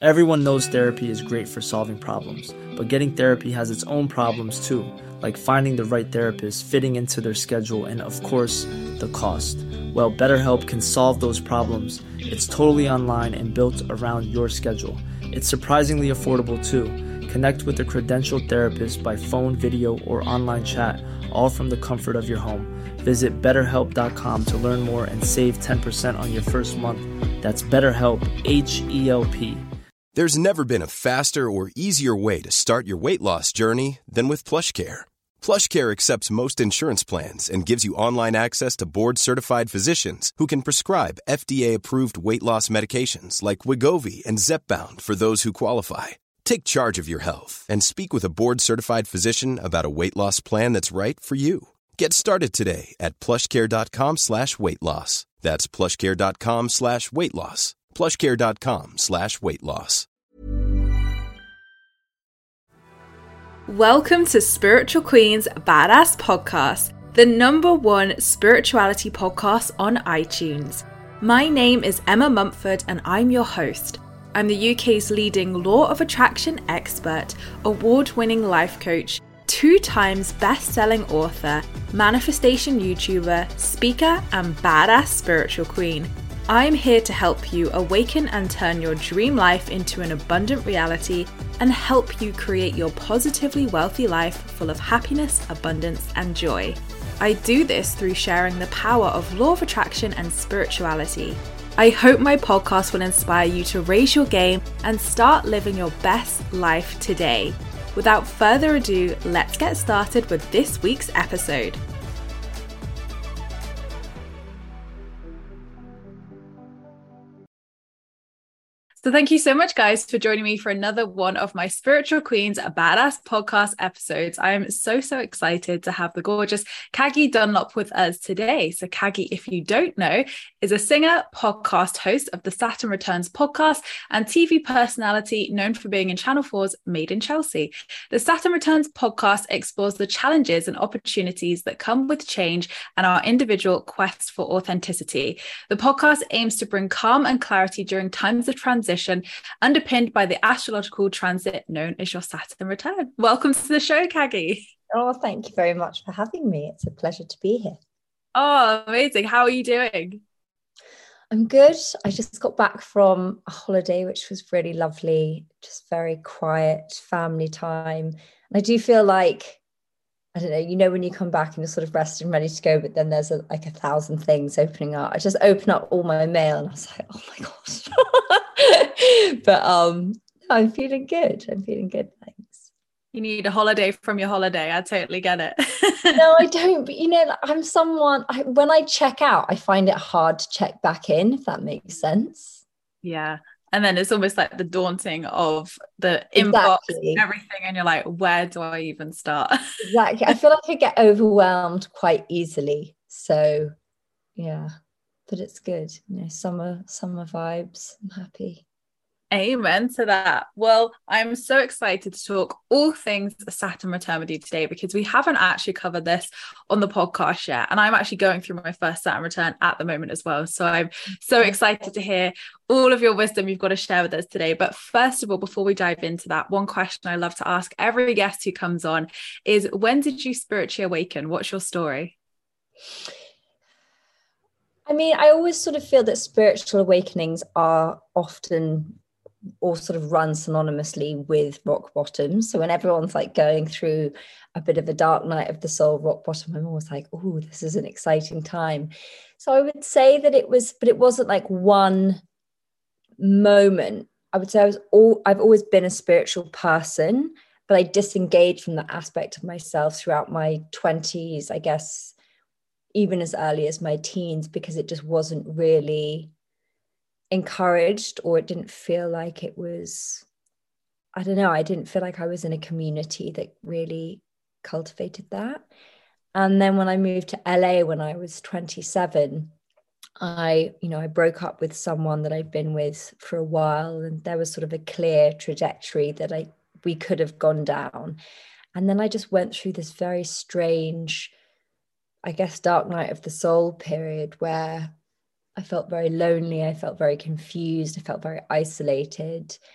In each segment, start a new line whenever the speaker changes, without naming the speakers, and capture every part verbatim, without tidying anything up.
Everyone knows therapy is great for solving problems, but getting therapy has its own problems too, like finding the right therapist, fitting into their schedule, and of course, the cost. Well, BetterHelp can solve those problems. It's totally online and built around your schedule. It's surprisingly affordable too. Connect with a credentialed therapist by phone, video, or online chat, all from the comfort of your home. Visit better help dot com to learn more and save ten percent on your first month. That's BetterHelp, H E L P.
There's never been a faster or easier way to start your weight loss journey than with PlushCare. PlushCare accepts most insurance plans and gives you online access to board-certified physicians who can prescribe F D A-approved weight loss medications like Wegovy and Zepbound for those who qualify. Take charge of your health and speak with a board-certified physician about a weight loss plan that's right for you. Get started today at plushcare.com slash weight loss. That's plushcare.com slash weight loss. plushcare.com slash weight loss.
Welcome to Spiritual Queen's Badass Podcast, the number one spirituality podcast on iTunes. My name is Emma Mumford and I'm your host. I'm the U K's leading law of attraction expert, award-winning life coach, two times best-selling author, manifestation YouTuber, speaker, and badass spiritual queen. I'm here to help you awaken and turn your dream life into an abundant reality and help you create your positively wealthy life full of happiness, abundance, and joy. I do this through sharing the power of law of attraction and spirituality. I hope my podcast will inspire you to raise your game and start living your best life today. Without further ado, let's get started with this week's episode. So thank you so much, guys, for joining me for another one of my Spiritual Queens Badass Podcast episodes. I am so, so excited to have the gorgeous Kagi Dunlop with us today. So Kagi, if you don't know, is a singer, podcast host of the Saturn Returns podcast and T V personality known for being in Channel four's Made in Chelsea. The Saturn Returns podcast explores the challenges and opportunities that come with change and our individual quest for authenticity. The podcast aims to bring calm and clarity during times of transition, underpinned by the astrological transit known as your Saturn return. Welcome to the show, Kagi.
Oh, thank you very much for having me. It's a pleasure to be here.
Oh, amazing. How are you doing?
I'm good. I just got back from a holiday, which was really lovely, just very quiet family time. And I do feel like, I don't know, you know, when you come back and you're sort of rested and ready to go, but then there's a, like a thousand things opening up. I just opened up all my mail and I was like, oh my gosh. But um, I'm feeling good. I'm feeling good. Thanks.
You need a holiday from your holiday. I totally get it.
No, I don't. But you know, I'm someone, I, when I check out, I find it hard to check back in, if that makes sense.
Yeah. And then it's almost like the daunting of the
Exactly.
inbox and everything. And you're like, where do I even start?
Exactly. I feel like I get overwhelmed quite easily. So yeah, but it's good. You know, summer, summer vibes. I'm happy.
Amen to that. Well, I'm so excited to talk all things Saturn return with you today because we haven't actually covered this on the podcast yet. And I'm actually going through my first Saturn return at the moment as well. So I'm so excited to hear all of your wisdom you've got to share with us today. But first of all, before we dive into that, one question I love to ask every guest who comes on is, when did you spiritually awaken? What's your story?
I mean, I always sort of feel that spiritual awakenings are often or sort of run synonymously with rock bottom. So when everyone's like going through a bit of a dark night of the soul, rock bottom, I'm always like, oh, this is an exciting time. So I would say that it was, but it wasn't like one moment. I would say I was all, I've always been a spiritual person, but I disengaged from that aspect of myself throughout my twenties, I guess, even as early as my teens, because it just wasn't really encouraged, or it didn't feel like it was, I don't know, I didn't feel like I was in a community that really cultivated that. And then when I moved to L A when I was twenty-seven, I, you know, I broke up with someone that I'd been with for a while, and there was sort of a clear trajectory that I we could have gone down. And then I just went through this very strange, I guess, dark night of the soul period where I felt very lonely. I felt very confused. I felt very isolated.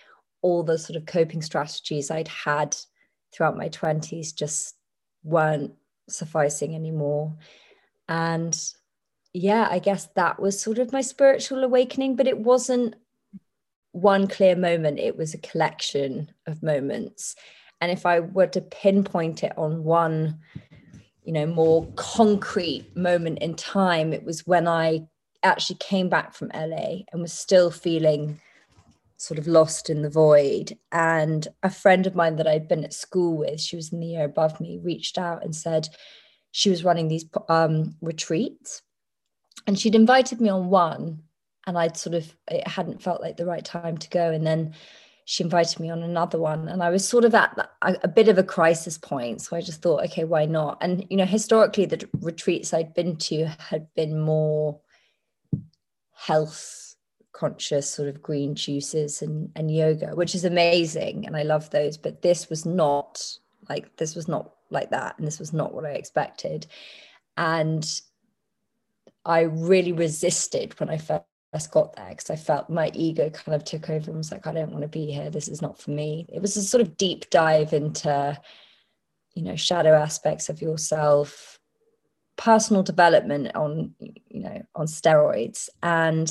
all the sort of coping strategies I'd had throughout my twenties just weren't sufficing anymore. And yeah, I guess that was sort of my spiritual awakening, but it wasn't one clear moment. It was a collection of moments. And if I were to pinpoint it on one, you know, more concrete moment in time, it was when I actually came back from L A and was still feeling sort of lost in the void. And a friend of mine that I'd been at school with, she was in the year above me, reached out and said she was running these um, retreats. And she'd invited me on one, and I'd sort of, it hadn't felt like the right time to go. And then she invited me on another one. And I was sort of at a, a bit of a crisis point. So I just thought, okay, why not? And, you know, historically, the retreats I'd been to had been more health conscious, sort of green juices and, and yoga, which is amazing. And I love those. But this was not like, this was not like that. And this was not what I expected. And I really resisted when I first got there, because I felt my ego kind of took over and was like, I don't want to be here. This is not for me. It was a sort of deep dive into, you know, shadow aspects of yourself, personal development on, you know, on steroids. And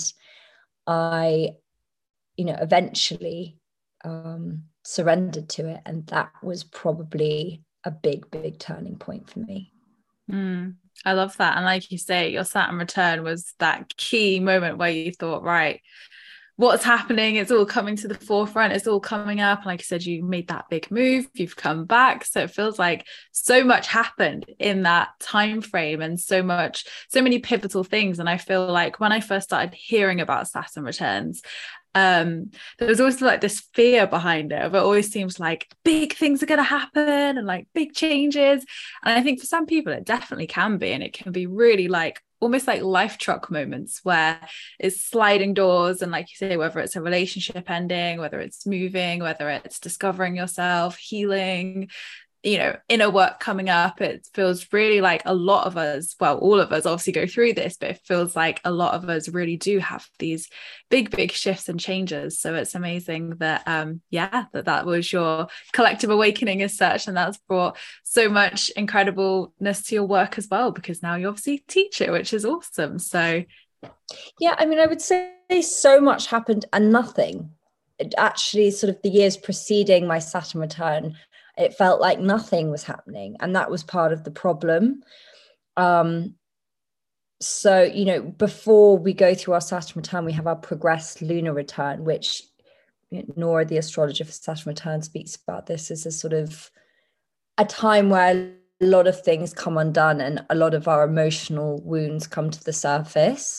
I, you know, eventually um, surrendered to it. And that was probably a big, big turning point for me.
Mm, I love that. And like you say, your Saturn return was that key moment where you thought, right, what's happening? It's all coming to the forefront. It's all coming up. And like you said, you made that big move. You've come back. So it feels like so much happened in that time frame, and so much, so many pivotal things. And I feel like when I first started hearing about Saturn returns, um, there was always like this fear behind it. It always seems like big things are going to happen and like big changes. And I think for some people, it definitely can be. And it can be really like almost like life truck moments where it's sliding doors. And like you say, whether it's a relationship ending, whether it's moving, whether it's discovering yourself, healing, you know, inner work coming up, it feels really like a lot of us, well, all of us obviously go through this, but it feels like a lot of us really do have these big, big shifts and changes. So it's amazing that, um, yeah, that that was your collective awakening as such. And that's brought so much incredibleness to your work as well, because now you obviously teach it, which is awesome. So,
yeah, I mean, I would say so much happened and nothing. It actually, sort of the years preceding my Saturn return, it felt like nothing was happening. And that was part of the problem. Um, so, you know, before we go through our Saturn return, we have our progressed lunar return, which, you know, Nora, the astrologer for Saturn return, speaks about this as a sort of a time where a lot of things come undone and a lot of our emotional wounds come to the surface.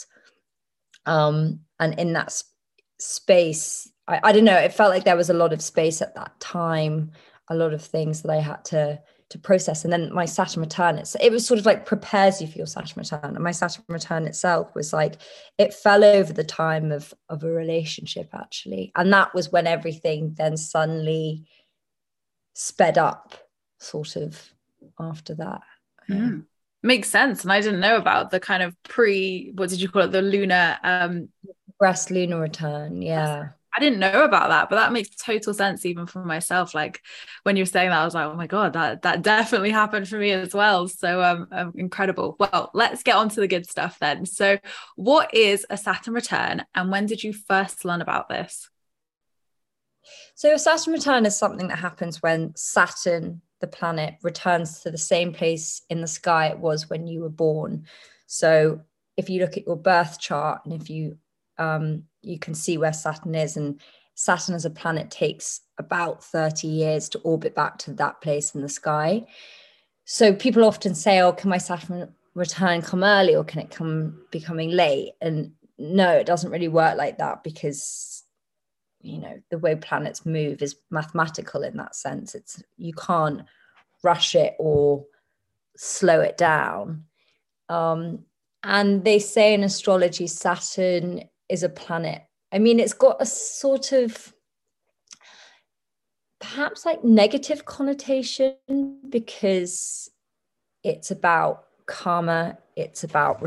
Um, and in that sp- space, I, I don't know, it felt like there was a lot of space at that time, a lot of things that I had to to process. And then my Saturn return, it's, it was sort of like prepares you for your Saturn return. And my Saturn return itself was like, it fell over the time of, of a relationship, actually. And that was when everything then suddenly sped up, sort of, after that.
mm, makes sense. And I didn't know about the kind of pre, what did you call it? The lunar... Um...
Progressed lunar return, yeah.
I didn't know about that, but that makes total sense even for myself. Like when you were saying that, I was like, oh my God, that that definitely happened for me as well. So um, um incredible. Well, let's get on to the good stuff then. So what is a Saturn return, and when did you first learn about this?
So a Saturn return is something that happens when Saturn, the planet, returns to the same place in the sky it was when you were born. So if you look at your birth chart, and if you um you can see where Saturn is, and Saturn as a planet takes about thirty years to orbit back to that place in the sky. So people often say, oh, can my Saturn return come early, or can it come be coming late? And no, it doesn't really work like that, because, you know, the way planets move is mathematical in that sense. It's, you can't rush it or slow it down. Um, and they say in astrology, Saturn is a planet. I mean, it's got a sort of perhaps like negative connotation, because it's about karma, it's about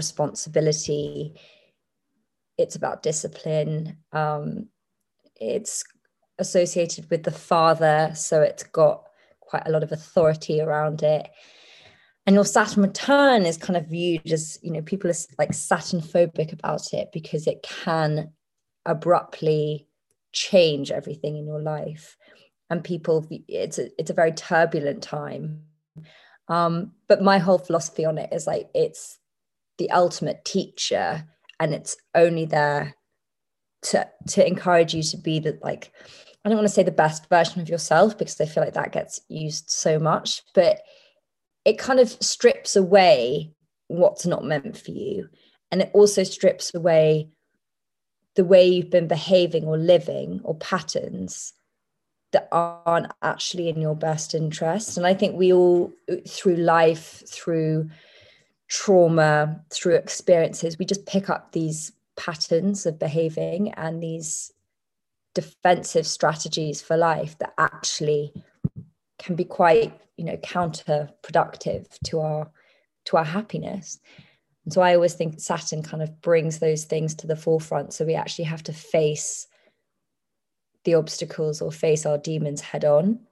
responsibility, it's about discipline. Um, it's associated with the father, so it's got quite a lot of authority around it. And your Saturn return is kind of viewed as, you know, people are like Saturn phobic about it because it can abruptly change everything in your life. And people, it's a, it's a very turbulent time. Um, but my whole philosophy on it is like, it's the ultimate teacher, and it's only there to, to encourage you to be the, like, I don't want to say the best version of yourself, because I feel like that gets used so much, but it kind of strips away what's not meant for you. And it also strips away the way you've been behaving or living, or patterns that aren't actually in your best interest. And I think we all, through life, through trauma, through experiences, we just pick up these patterns of behaving and these defensive strategies for life that actually can be quite, you know, counterproductive to our to our happiness. And so I always think Saturn kind of brings those things to the forefront, so we actually have to face the obstacles or face our demons head on.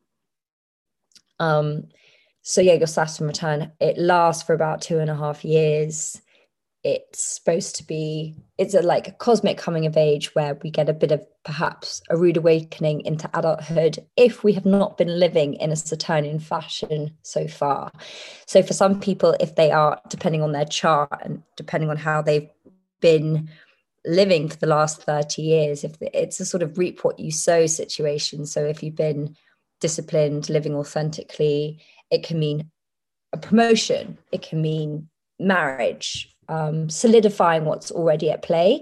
Um, so yeah, your Saturn return, it lasts for about two and a half years. It's supposed to be, it's a like a cosmic coming of age where we get a bit of perhaps a rude awakening into adulthood if we have not been living in a Saturnian fashion so far. So for some people, if they are, depending on their chart and depending on how they've been living for the last thirty years, if it's a sort of reap what you sow situation. So if you've been disciplined, living authentically, it can mean a promotion, it can mean marriage, um, solidifying what's already at play.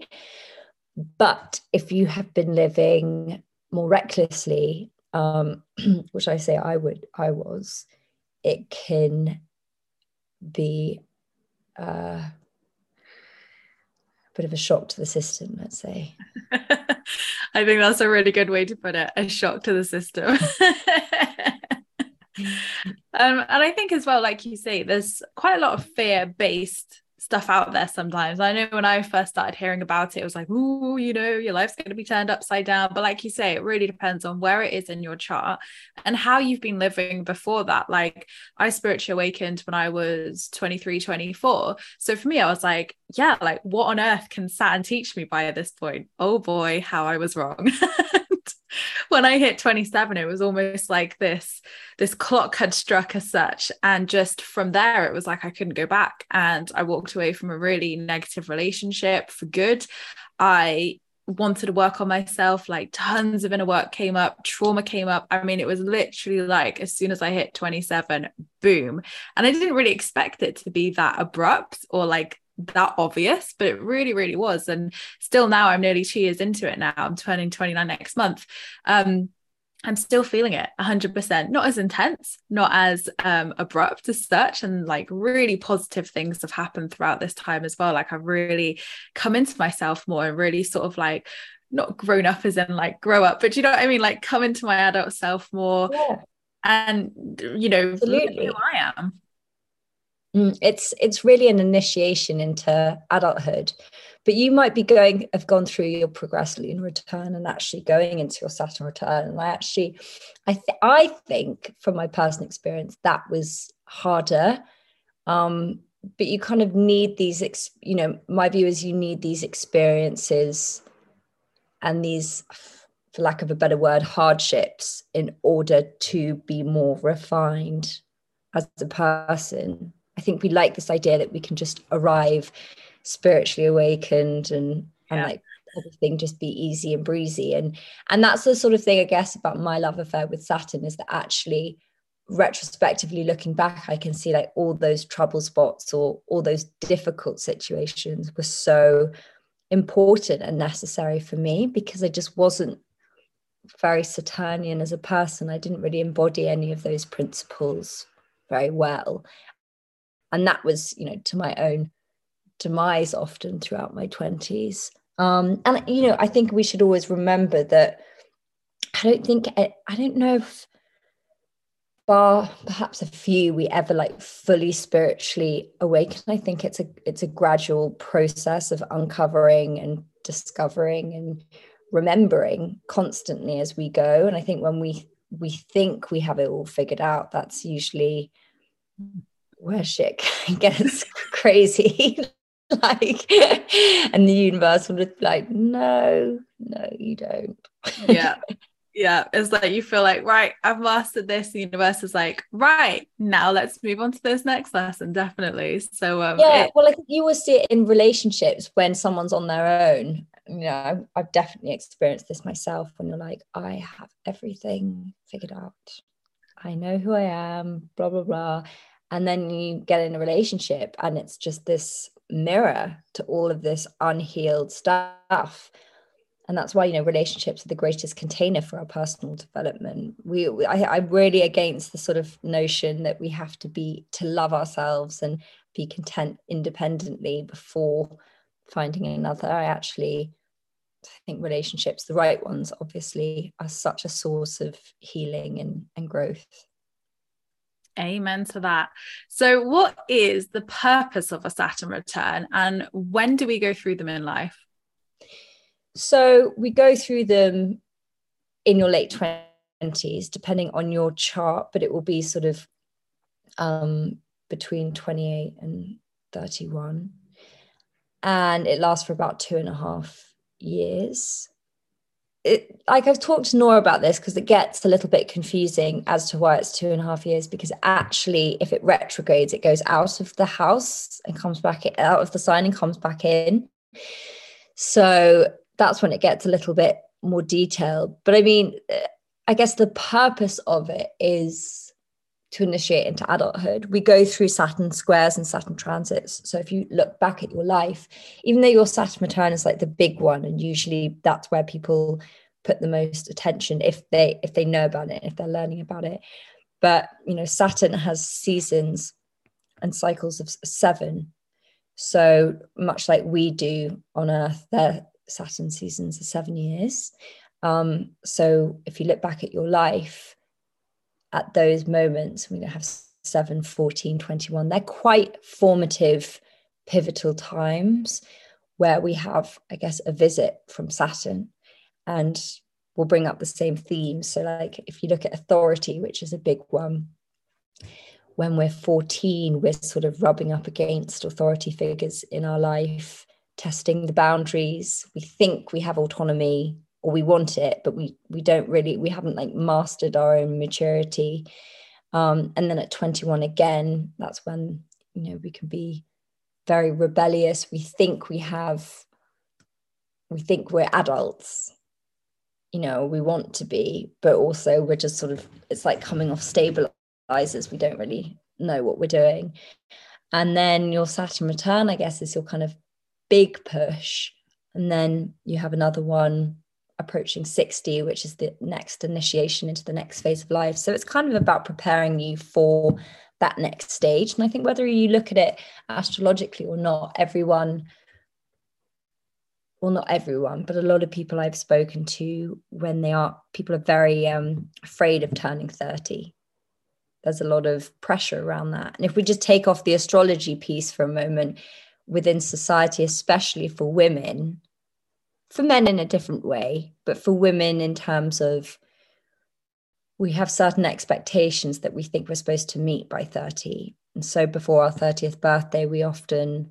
But if you have been living more recklessly, um, which I say I would, I was, it can be uh, bit of a shock to the system, let's say.
I think that's a really good way to put it, a shock to the system. um, and I think as well, like you say, there's quite a lot of fear-based stuff out there sometimes. I know when I first started hearing about it, it was like, ooh, you know, your life's going to be turned upside down. But like you say, it really depends on where it is in your chart and how you've been living before that. Like I spiritually awakened when I was twenty-three, twenty-four. So for me, I was like, yeah, like what on earth can Saturn teach me by this point? Oh boy, how I was wrong. When I hit twenty-seven, it was almost like this, this clock had struck as such. And just from there, it was like I couldn't go back. And I walked away from a really negative relationship for good. I wanted to work on myself, like tons of inner work came up, trauma came up. I mean, it was literally like as soon as I hit twenty-seven, boom. And I didn't really expect it to be that abrupt or like that obvious, but it really really was. And still now, I'm nearly two years into it now, I'm turning twenty-nine next month. um I'm still feeling it one hundred percent, not as intense, not as um abrupt as such, and like really positive things have happened throughout this time as well. Like I've really come into myself more and really sort of like not grown up as in like grow up, but you know what I mean, like come into my adult self more. Yeah. And you know,
absolutely,
who I am.
It's it's really an initiation into adulthood, but you might be going have gone through your progressive lunar return and actually going into your Saturn return. And I actually, I th- I think from my personal experience that was harder. Um, but you kind of need these, ex- you know, my view is you need these experiences and these, for lack of a better word, hardships in order to be more refined as a person. I think we like this idea that we can just arrive spiritually awakened and, and yeah. like everything just be easy and breezy. And, and that's the sort of thing, I guess, about my love affair with Saturn, is that actually retrospectively looking back, I can see like all those trouble spots or all those difficult situations were so important and necessary for me, because I just wasn't very Saturnian as a person. I didn't really embody any of those principles very well. And that was, you know, to my own demise often throughout my twenties. Um, and, you know, I think we should always remember that I don't think, I, I don't know if bar perhaps a few we ever like fully spiritually awaken. I think it's a it's a gradual process of uncovering and discovering and remembering constantly as we go. And I think when we we think we have it all figured out, that's usually where shit gets crazy. Like, and the universe will just be like, no, no, you don't.
Yeah. Yeah, it's like you feel like, right, I've mastered this. The universe is like, right, now let's move on to this next lesson. Definitely. So um,
yeah,
it-
well, I think you will see it in relationships when someone's on their own. You know, I've, I've definitely experienced this myself, when you're like, I have everything figured out. I know who I am, blah, blah, blah. And then you get in a relationship and it's just this mirror to all of this unhealed stuff. And that's why, you know, relationships are the greatest container for our personal development. We, we I, I'm really against the sort of notion that we have to be, to love ourselves and be content independently before finding another. I actually think relationships, the right ones, obviously, are such a source of healing and, and growth.
Amen to that. So what is the purpose of a Saturn return, and when do we go through them in life?
So we go through them in your late twenties, depending on your chart, but it will be sort of um, between twenty-eight and thirty-one. And it lasts for about two and a half years. It, like I've talked to Nora about this because it gets a little bit confusing as to why it's two and a half years, because actually if it retrogrades, it goes out of the house and comes back out of the sign and comes back in. So that's when it gets a little bit more detailed. But I mean, I guess the purpose of it is to initiate into adulthood. We go through Saturn squares and Saturn transits. So if you look back at your life, even though your Saturn return is like the big one, and usually that's where people put the most attention if they if they know about it, if they're learning about it. But you know, Saturn has seasons and cycles of seven. So much like we do on Earth, their Saturn seasons are seven years. Um, so if you look back at your life, at those moments, we have seven, fourteen, twenty-one, they're quite formative, pivotal times where we have, I guess, a visit from Saturn, and we'll bring up the same themes. So like if you look at authority, which is a big one, when we're fourteen, we're sort of rubbing up against authority figures in our life, testing the boundaries. We think we have autonomy, or we want it, but we we don't really, we haven't like mastered our own maturity. Um, and then at twenty-one again, that's when, you know, we can be very rebellious. We think we have, we think we're adults, you know, we want to be, but also we're just sort of, it's like coming off stabilizers. We don't really know what we're doing. And then your Saturn return, I guess, is your kind of big push. And then you have another one approaching sixty, which is the next initiation into the next phase of life. So it's kind of about preparing you for that next stage. And I think whether you look at it astrologically or not, everyone, well, not everyone, but a lot of people I've spoken to, when they are, people are very um, afraid of turning thirty. There's a lot of pressure around that. And if we just take off the astrology piece for a moment, within society, especially for women, for men in a different way, but for women in terms of, we have certain expectations that we think we're supposed to meet by thirty. And so before our thirtieth birthday, we often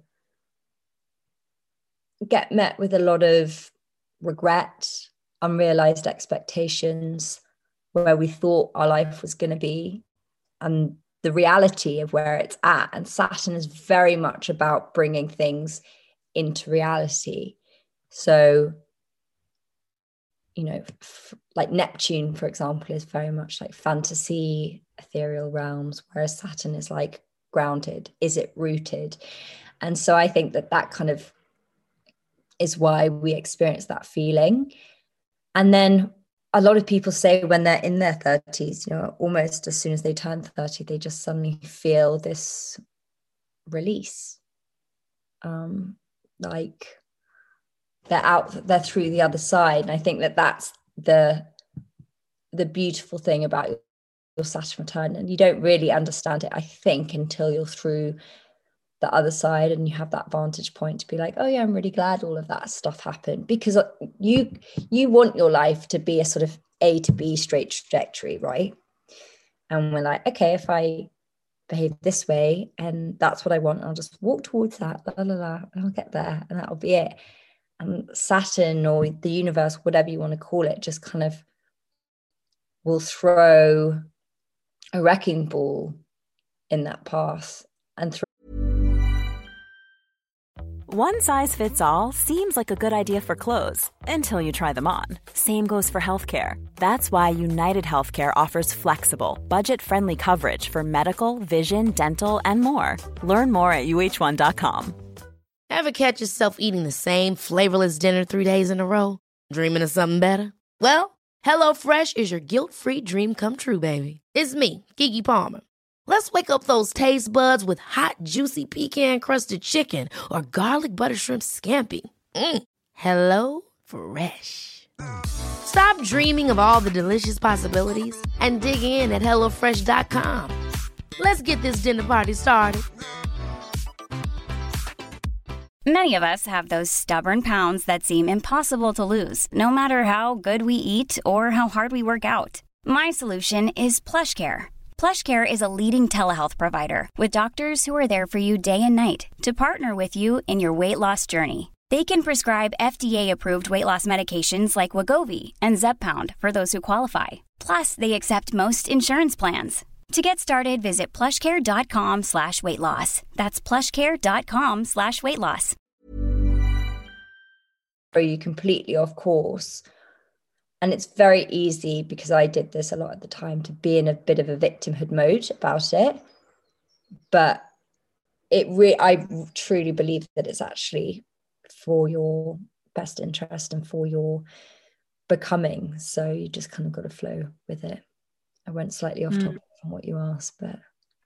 get met with a lot of regret, unrealized expectations, where we thought our life was going to be, and the reality of where it's at. And Saturn is very much about bringing things into reality. So, you know, f- like Neptune, for example, is very much like fantasy, ethereal realms, whereas Saturn is like grounded. Is it rooted? And so I think that that kind of is why we experience that feeling. And then a lot of people say when they're in their thirties, you know, almost as soon as they turn thirty, they just suddenly feel this release. Um, like they're out, they're through the other side. And I think that that's the, the beautiful thing about your Saturn return. And you don't really understand it, I think, until you're through the other side, and you have that vantage point to be like, oh yeah, I'm really glad all of that stuff happened, because you you want your life to be a sort of A to B straight trajectory, right? And we're like, okay, if I behave this way and that's what I want, I'll just walk towards that, la la la, and I'll get there, and that'll be it. And Saturn, or the universe, whatever you want to call it, just kind of will throw a wrecking ball in that path and throw.
One size fits all seems like a good idea for clothes until you try them on. Same goes for healthcare. That's why United Healthcare offers flexible, budget-friendly coverage for medical, vision, dental, and more. Learn more at U H one dot com.
Ever catch yourself eating the same flavorless dinner three days in a row? Dreaming of something better? Well, HelloFresh is your guilt-free dream come true, baby. It's me, Keke Palmer. Let's wake up those taste buds with hot, juicy pecan-crusted chicken or garlic butter shrimp scampi. Mm. Hello Fresh. Stop dreaming of all the delicious possibilities and dig in at hello fresh dot com. Let's get this dinner party started.
Many of us have those stubborn pounds that seem impossible to lose, no matter how good we eat or how hard we work out. My solution is PlushCare. PlushCare is a leading telehealth provider with doctors who are there for you day and night to partner with you in your weight loss journey. They can prescribe F D A-approved weight loss medications like Wegovy and Zepbound for those who qualify. Plus, they accept most insurance plans. To get started, visit plushcare.com slash weight loss. That's plushcare.com slash weight loss.
Are you completely off course? And it's very easy, because I did this a lot at the time, to be in a bit of a victimhood mode about it. But it re- I truly believe that it's actually for your best interest and for your becoming. So you just kind of got to flow with it. I went slightly off
Mm.
topic from what you asked, but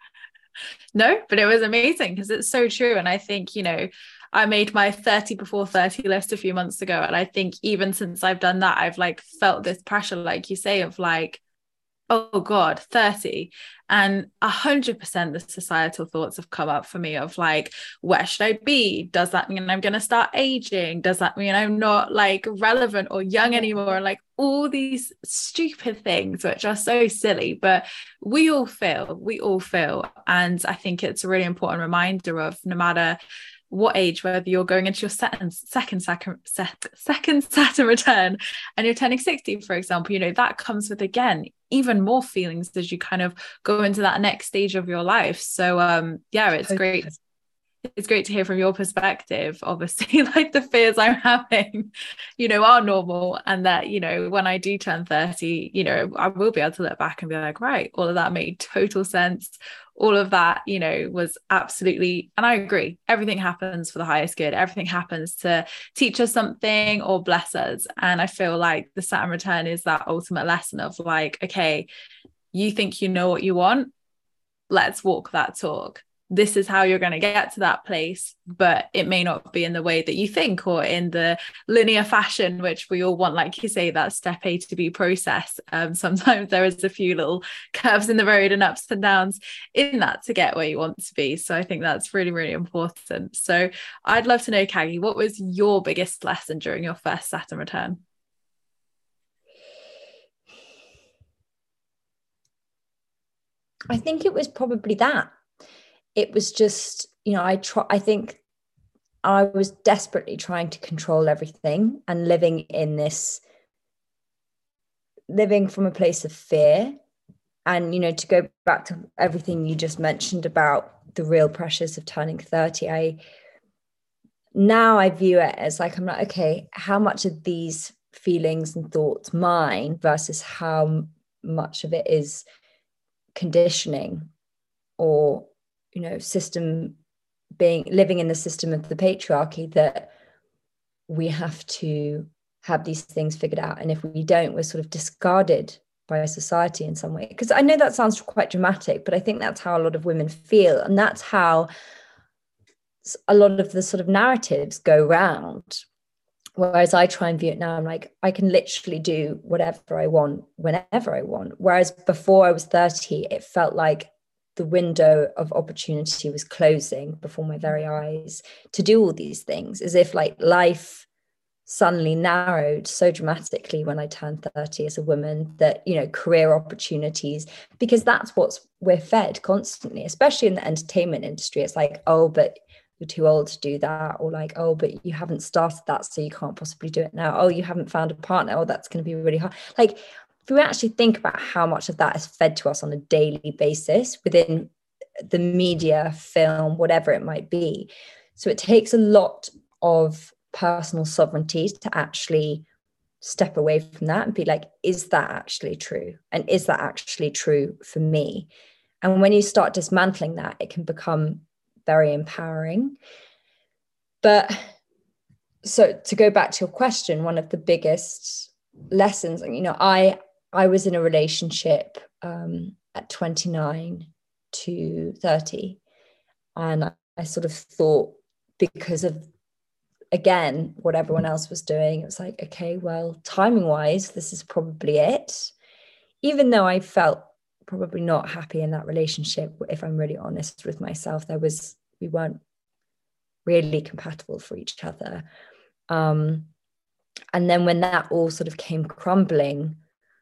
No, but it was amazing, because it's so true. And I think, you know, I made my thirty before thirty list a few months ago. And I think even since I've done that, I've like felt this pressure, like you say, of like, oh God, thirty. And a hundred percent the societal thoughts have come up for me of like, where should I be? Does that mean I'm going to start aging? Does that mean I'm not like relevant or young anymore? Like all these stupid things, which are so silly, but we all feel, we all feel. And I think it's a really important reminder of, no matter what age, whether you're going into your second second second second Saturn return and you're turning sixty, for example, you know, that comes with, again, even more feelings as you kind of go into that next stage of your life. So um yeah, it's great it's great to hear from your perspective. Obviously, like the fears I'm having, you know, are normal, and that, you know, when I do turn thirty, you know, I will be able to look back and be like, right, all of that made total sense. All of that, you know, was absolutely, and I agree, everything happens for the highest good. Everything happens to teach us something or bless us. And I feel like the Saturn return is that ultimate lesson of like, okay, you think you know what you want, let's walk that talk. This is how you're going to get to that place, but it may not be in the way that you think, or in the linear fashion, which we all want, like you say, that step A to B process. Um, sometimes there is a few little curves in the road and ups and downs in that to get where you want to be. So I think that's really, really important. So I'd love to know, Kagi, what was your biggest lesson during your first Saturn return?
I think it was probably that. It was just, you know, I try, I think I was desperately trying to control everything and living in this, living from a place of fear. And, you know, to go back to everything you just mentioned about the real pressures of turning thirty, I, now I view it as like, I'm like, okay, how much of these feelings and thoughts mine versus how much of it is conditioning, or, you know, system, being living in the system of the patriarchy, that we have to have these things figured out, and if we don't, we're sort of discarded by society in some way. Because I know that sounds quite dramatic, but I think that's how a lot of women feel, and that's how a lot of the sort of narratives go round. Whereas I try and view it now, I'm like, I can literally do whatever I want whenever I want. Whereas before I was thirty, it felt like the window of opportunity was closing before my very eyes to do all these things, as if like life suddenly narrowed so dramatically when I turned thirty as a woman, that, you know, career opportunities, because that's what's we're fed constantly, especially in the entertainment industry. It's like, oh, but you're too old to do that, or like, oh, but you haven't started that, so you can't possibly do it now. Oh, you haven't found a partner, oh, that's going to be really hard. Like, if we actually think about how much of that is fed to us on a daily basis within the media, film, whatever it might be. So it takes a lot of personal sovereignty to actually step away from that and be like, is that actually true? And is that actually true for me? And when you start dismantling that, it can become very empowering. But so to go back to your question, one of the biggest lessons, you know, I I was in a relationship um, at twenty-nine to thirty, and I, I sort of thought, because of, again, what everyone else was doing, it was like, okay, well, timing wise, this is probably it. Even though I felt probably not happy in that relationship, if I'm really honest with myself, there was, we weren't really compatible for each other. Um, and then when that all sort of came crumbling,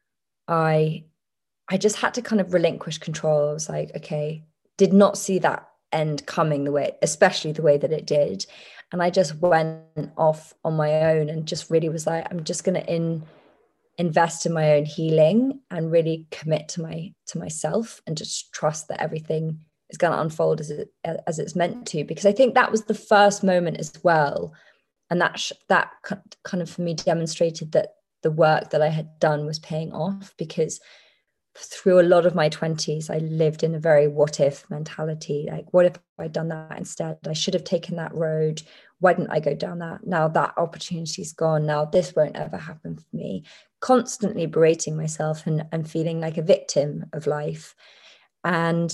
I, I just had to kind of relinquish control. I was like, okay, did not see that end coming the way, especially the way that it did. And I just went off on my own and just really was like, I'm just going to in invest in my own healing and really commit to my to myself and just trust that everything is going to unfold as it as it's meant to. Because I think that was the first moment as well, and that sh- that kind of for me demonstrated that the work that I had done was paying off. Because through a lot of my twenties, I lived in a very what if mentality. Like, what if I'd done that instead? I should have taken that road. Why didn't I go down that? Now that opportunity's gone. Now this won't ever happen for me. Constantly berating myself and, and feeling like a victim of life. And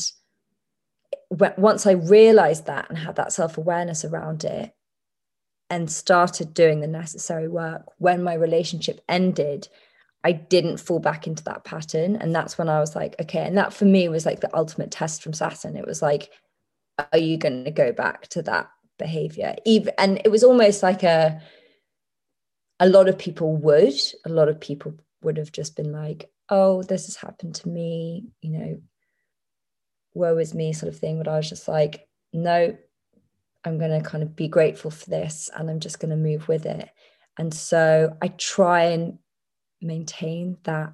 w- once I realized that and had that self-awareness around it and started doing the necessary work, when my relationship ended, I didn't fall back into that pattern. And that's when I was like, okay. And that for me was like the ultimate test from Saturn. It was like, are you going to go back to that behavior? Even, and it was almost like a, a lot of people would, a lot of people would have just been like, oh, this has happened to me, you know, woe is me sort of thing. But I was just like, no, I'm going to kind of be grateful for this and I'm just going to move with it. And so I try and maintain that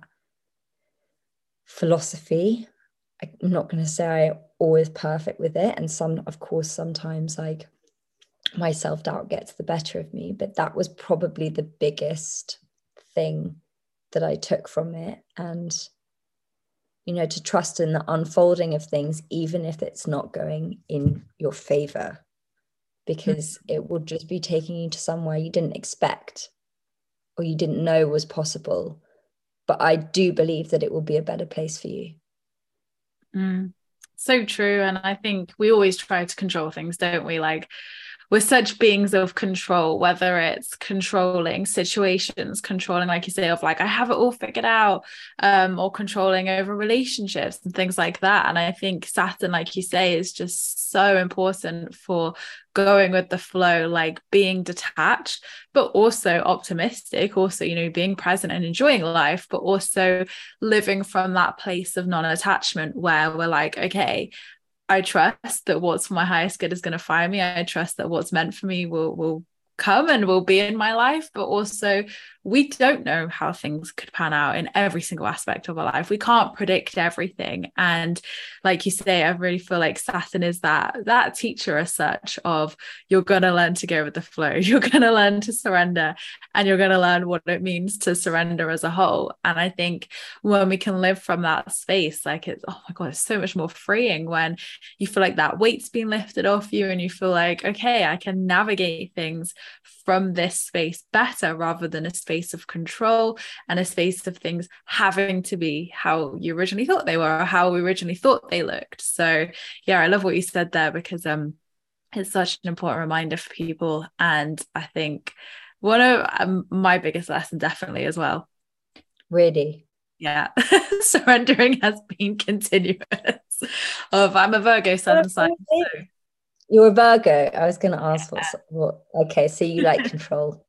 philosophy. I'm not going to say I'm always perfect with it, and some, of course, sometimes like my self-doubt gets the better of me, but that was probably the biggest thing that I took from it. And you know, to trust in the unfolding of things, even if it's not going in your favor, because mm-hmm. it will just be taking you to somewhere you didn't expect or you didn't know was possible. But I do believe that it will be a better place for you.
Mm, so true. And I think we always try to control things, don't we? Like, we're such beings of control, whether it's controlling situations, controlling, like you say, of like, I have it all figured out, um, or controlling over relationships and things like that. And I think Saturn, like you say, is just so important for going with the flow, like being detached, but also optimistic, also, you know, being present and enjoying life, but also living from that place of non-attachment where we're like, okay, I trust that what's for my highest good is going to find me. I trust that what's meant for me will will come and will be in my life. But also, we don't know how things could pan out in every single aspect of our life. We can't predict everything. And like you say, I really feel like Saturn is that that teacher as such of, you're going to learn to go with the flow. You're going to learn to surrender, and you're going to learn what it means to surrender as a whole. And I think when we can live from that space, like it's, oh my God, it's so much more freeing when you feel like that weight's been lifted off you and you feel like, okay, I can navigate things from this space better, rather than a space of control and a space of things having to be how you originally thought they were or how we originally thought they looked. So yeah, I love what you said there, because um it's such an important reminder for people. And I think one of um, my biggest lessons definitely as well.
Really?
Yeah. Surrendering has been continuous. Of I'm a Virgo sun sign. So.
You're a Virgo. I was going to ask what's what. Okay, so you like control,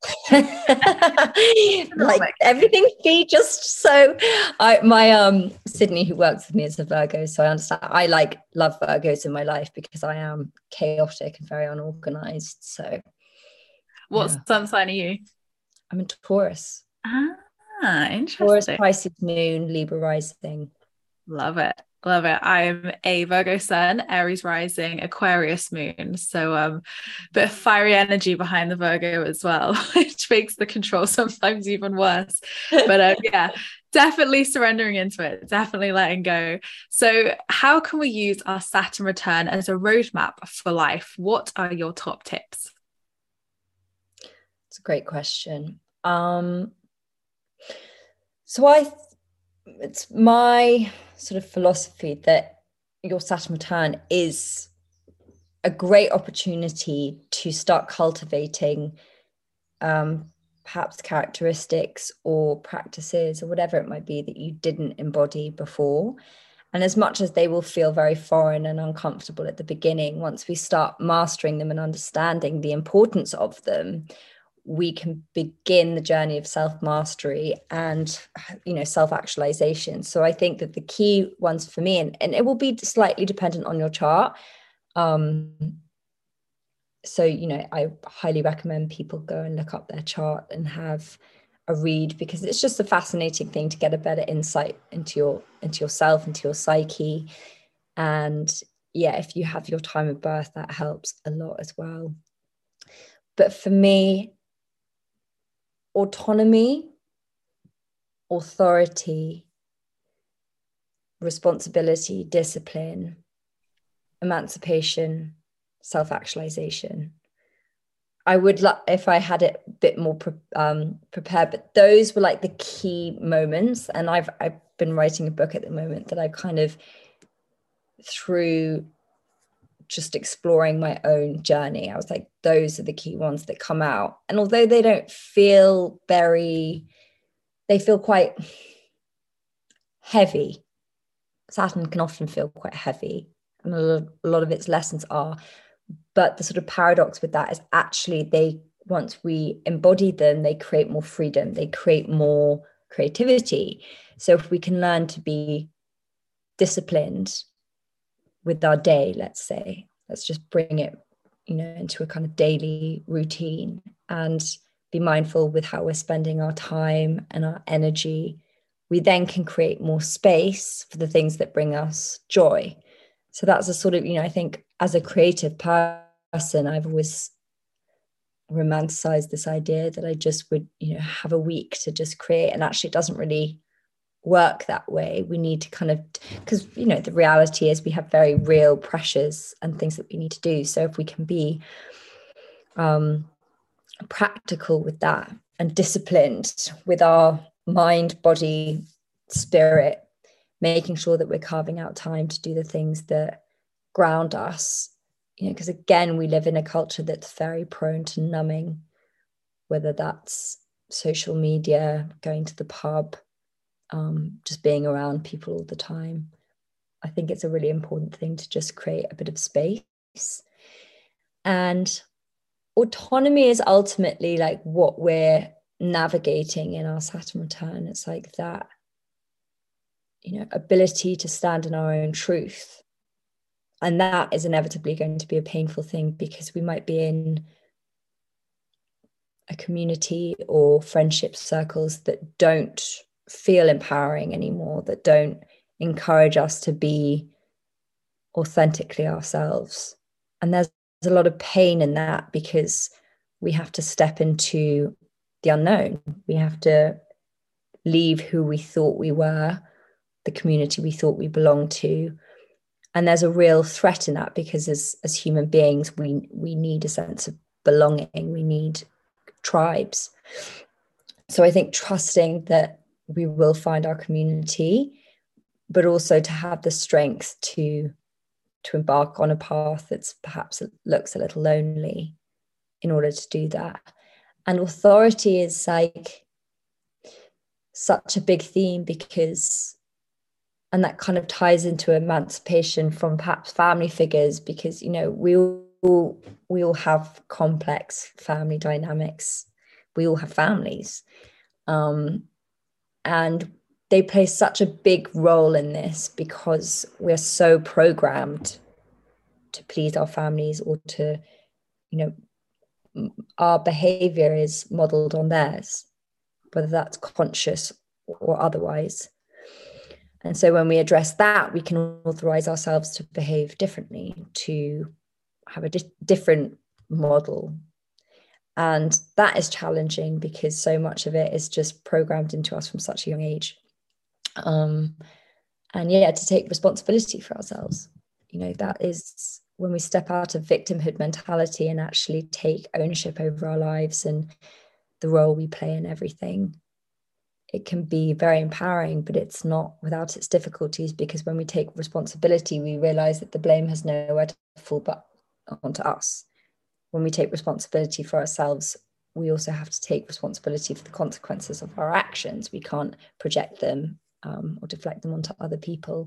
like everything. Be just so. I my um Sydney, who works with me, is a Virgo, so I understand. I like love Virgos in my life because I am chaotic and very unorganized. So,
what yeah. sun sign are you?
I'm in Taurus.
Ah, interesting.
Taurus, Pisces moon, Libra rising.
Love it. Love it. I'm a Virgo sun, Aries rising, Aquarius moon. So um bit of fiery energy behind the Virgo as well, which makes the control sometimes even worse. But uh, yeah, definitely surrendering into it, definitely letting go. So how can we use our Saturn return as a roadmap for life? What are your top tips?
It's a great question. Um, so I, th- it's my sort of philosophy that your Saturn return is a great opportunity to start cultivating um, perhaps characteristics or practices or whatever it might be that you didn't embody before. And as much as they will feel very foreign and uncomfortable at the beginning, once we start mastering them and understanding the importance of them, we can begin the journey of self-mastery and, you know, self-actualization. So I think that the key ones for me, and, and it will be slightly dependent on your chart. Um, so, you know, I highly recommend people go and look up their chart and have a read, because it's just a fascinating thing to get a better insight into your, into yourself, into your psyche. And yeah, if you have your time of birth, that helps a lot as well. But for me, autonomy, authority, responsibility, discipline, emancipation, self-actualization. I would like if I had it a bit more pre- um, prepared, but those were like the key moments. And I've I've been writing a book at the moment that I kind of, through just exploring my own journey, I was like, those are the key ones that come out. And although they don't feel very, they feel quite heavy. Saturn can often feel quite heavy, and a lot, a lot of its lessons are. But the sort of paradox with that is actually they, once we embody them, they create more freedom, they create more creativity. So if we can learn to be disciplined with our day, let's say, let's just bring it, you know, into a kind of daily routine and be mindful with how we're spending our time and our energy, we then can create more space for the things that bring us joy. So that's a sort of, you know, I think as a creative person, I've always romanticized this idea that I just would, you know, have a week to just create. And actually it doesn't really work that way. We need to kind of, because, you know, the reality is we have very real pressures and things that we need to do. So if we can be um, practical with that and disciplined with our mind, body, spirit, making sure that we're carving out time to do the things that ground us, you know, because again, we live in a culture that's very prone to numbing, whether that's social media, going to the pub, um, just being around people all the time. I think it's a really important thing to just create a bit of space. And autonomy is ultimately like what we're navigating in our Saturn return. It's like that, you know, ability to stand in our own truth. And that is inevitably going to be a painful thing, because we might be in a community or friendship circles that don't feel empowering anymore, that don't encourage us to be authentically ourselves. And there's a lot of pain in that, because we have to step into the unknown. We have to leave who we thought we were, the community we thought we belonged to. And there's a real threat in that, because as, as human beings, we, we need a sense of belonging. We need tribes. So I think trusting that we will find our community, but also to have the strength to, to embark on a path that's perhaps looks a little lonely in order to do that. And authority is like such a big theme, because and that kind of ties into emancipation from perhaps family figures, because, you know, we all, we all have complex family dynamics. We all have families. Um, and they play such a big role in this because we're so programmed to please our families, or to, you know, our behavior is modeled on theirs, whether that's conscious or otherwise. And so when we address that, we can authorize ourselves to behave differently, to have a di- different model. And that is challenging because so much of it is just programmed into us from such a young age. Um, and yeah, to take responsibility for ourselves. You know, that is when we step out of victimhood mentality and actually take ownership over our lives and the role we play in everything. It can be very empowering, but it's not without its difficulties, because when we take responsibility, we realize that the blame has nowhere to fall but onto us. When we take responsibility for ourselves, we also have to take responsibility for the consequences of our actions. We can't project them um, or deflect them onto other people.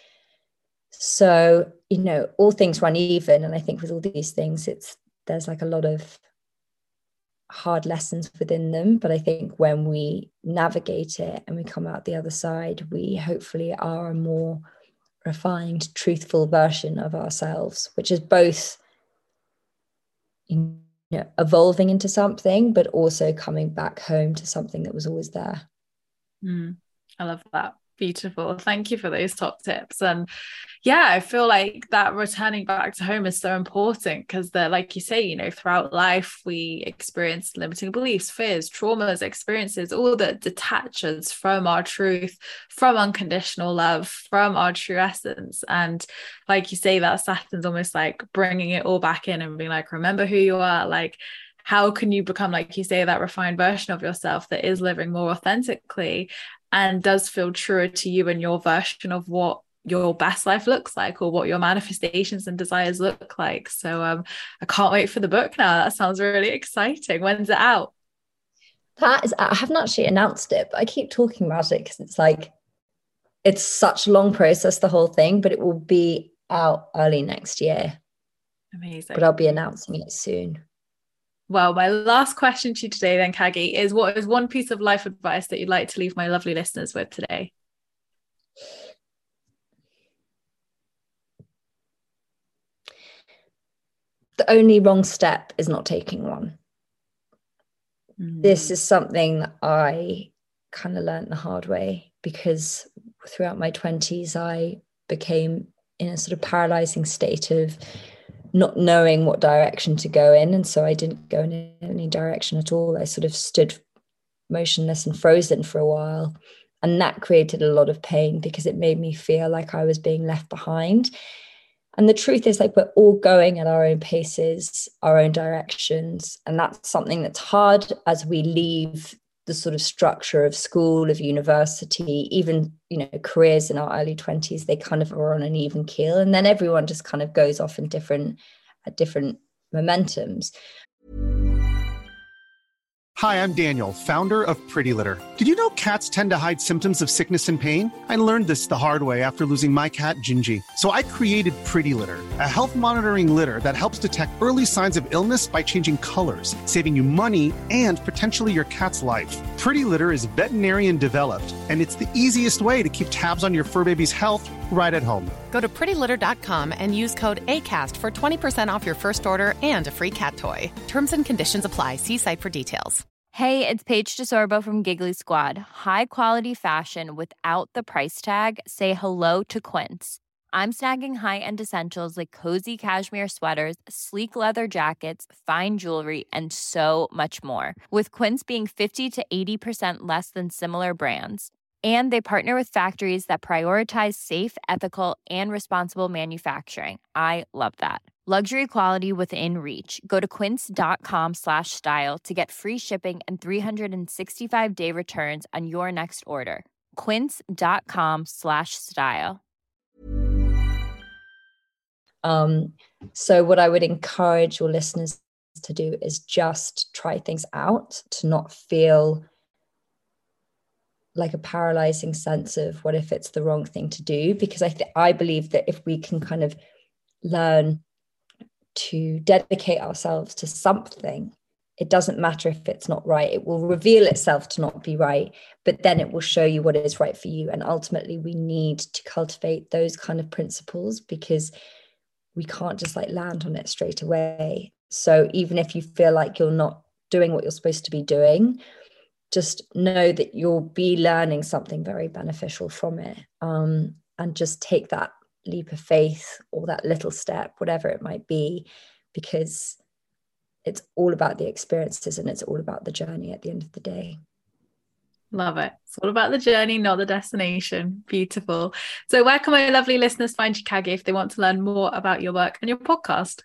So, you know, all things run even. And I think with all these things, it's there's like a lot of hard lessons within them, but I think when we navigate it and we come out the other side, we hopefully are a more refined, truthful version of ourselves, which is both, you know, evolving into something, but also coming back home to something that was always there.
Mm, I love that. Beautiful. Thank you for those top tips. And yeah, I feel like that returning back to home is so important, because the, like you say, you know, throughout life, we experience limiting beliefs, fears, traumas, experiences, all that detach us from our truth, from unconditional love, from our true essence. And like you say, that Saturn's almost like bringing it all back in and being like, remember who you are. Like, how can you become, like you say, that refined version of yourself that is living more authentically and does feel truer to you and your version of what your best life looks like, or what your manifestations and desires look like. So um, I can't wait for the book now. That sounds really exciting. When's it out?
That is, I haven't actually announced it, but I keep talking about it because it's like, it's such a long process, the whole thing, but it will be out early next year.
Amazing.
But I'll be announcing it soon.
Well, my last question to you today then, Kagi, is what is one piece of life advice that you'd like to leave my lovely listeners with today?
The only wrong step is not taking one. Mm. This is something that I kind of learned the hard way, because throughout my twenties, I became in a sort of paralyzing state of not knowing what direction to go in. And so I didn't go in any direction at all. I sort of stood motionless and frozen for a while. And that created a lot of pain, because it made me feel like I was being left behind. And the truth is, like, we're all going at our own paces, our own directions. And that's something that's hard as we leave the sort of structure of school, of university, even, you know, careers in our early twenties, they kind of are on an even keel. And then everyone just kind of goes off in different, at different momentums.
Hi, I'm Daniel, founder of Pretty Litter. Did you know cats tend to hide symptoms of sickness and pain? I learned this the hard way after losing my cat, Gingy. So I created Pretty Litter, a health monitoring litter that helps detect early signs of illness by changing colors, saving you money and potentially your cat's life. Pretty Litter is veterinarian developed, and it's the easiest way to keep tabs on your fur baby's health right at home.
Go to pretty litter dot com and use code ACAST for twenty percent off your first order and a free cat toy. Terms and conditions apply. See site for details.
Hey, it's Paige DeSorbo from Giggly Squad. High quality fashion without the price tag. Say hello to Quince. I'm snagging high-end essentials like cozy cashmere sweaters, sleek leather jackets, fine jewelry, and so much more. With Quince being fifty to eighty percent less than similar brands. And they partner with factories that prioritize safe, ethical, and responsible manufacturing. I love that. Luxury quality within reach. Go to quince.com slash style to get free shipping and three sixty-five day returns on your next order. Quince.com slash style.
Um, so what I would encourage your listeners to do is just try things out, to not feel like a paralyzing sense of what if it's the wrong thing to do, because I th- I believe that if we can kind of learn to dedicate ourselves to something, it doesn't matter if it's not right. It will reveal itself to not be right, but then it will show you what is right for you. And ultimately we need to cultivate those kind of principles, because we can't just like land on it straight away. So even if you feel like you're not doing what you're supposed to be doing, just know that you'll be learning something very beneficial from it. Um, and just take that leap of faith, or that little step, whatever it might be, because it's all about the experiences and it's all about the journey at the end of the day.
Love it. It's all about the journey, not the destination. Beautiful. So where can my lovely listeners find you, Kagi, if they want to learn more about your work and your podcast?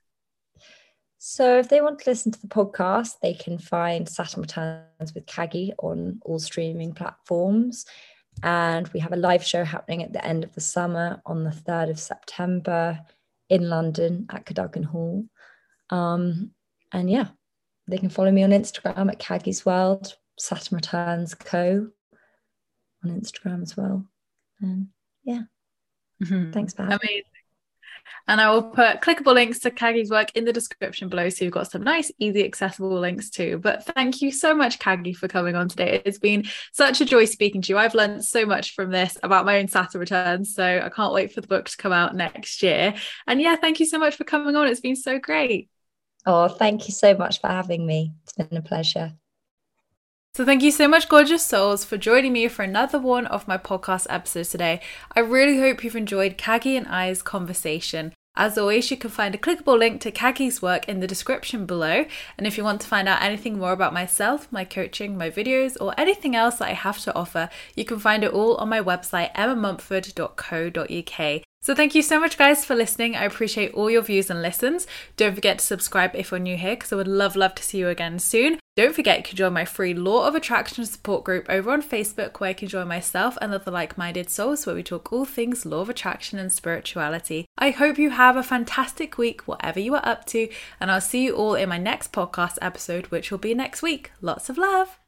So if they want to listen to the podcast, they can find Saturn Returns with Kagi on all streaming platforms. And we have a live show happening at the end of the summer on the third of September in London at Cadogan Hall. Um, and yeah, they can follow me on Instagram at Kagi's World, Saturn Returns Co on Instagram as well. And yeah, mm-hmm. Thanks for having
me. And I will put clickable links to Kagi's work in the description below, so you've got some nice, easy, accessible links too. But thank you so much, Kagi, for coming on today. It's been such a joy speaking to you. I've learned so much from this about my own Saturn Returns, so I can't wait for the book to come out next year. And yeah, thank you so much for coming on. It's been so great.
Oh, thank you so much for having me. It's been a pleasure.
So thank you so much, gorgeous souls, for joining me for another one of my podcast episodes today. I really hope you've enjoyed Kagi and I's conversation. As always, you can find a clickable link to Kagi's work in the description below. And if you want to find out anything more about myself, my coaching, my videos, or anything else that I have to offer, you can find it all on my website, emma mumford dot co dot uk. So thank you so much, guys, for listening. I appreciate all your views and listens. Don't forget to subscribe if you're new here, because I would love, love to see you again soon. Don't forget you can join my free Law of Attraction support group over on Facebook, where you can join myself and other like-minded souls, where we talk all things Law of Attraction and spirituality. I hope you have a fantastic week, whatever you are up to, and I'll see you all in my next podcast episode, which will be next week. Lots of love.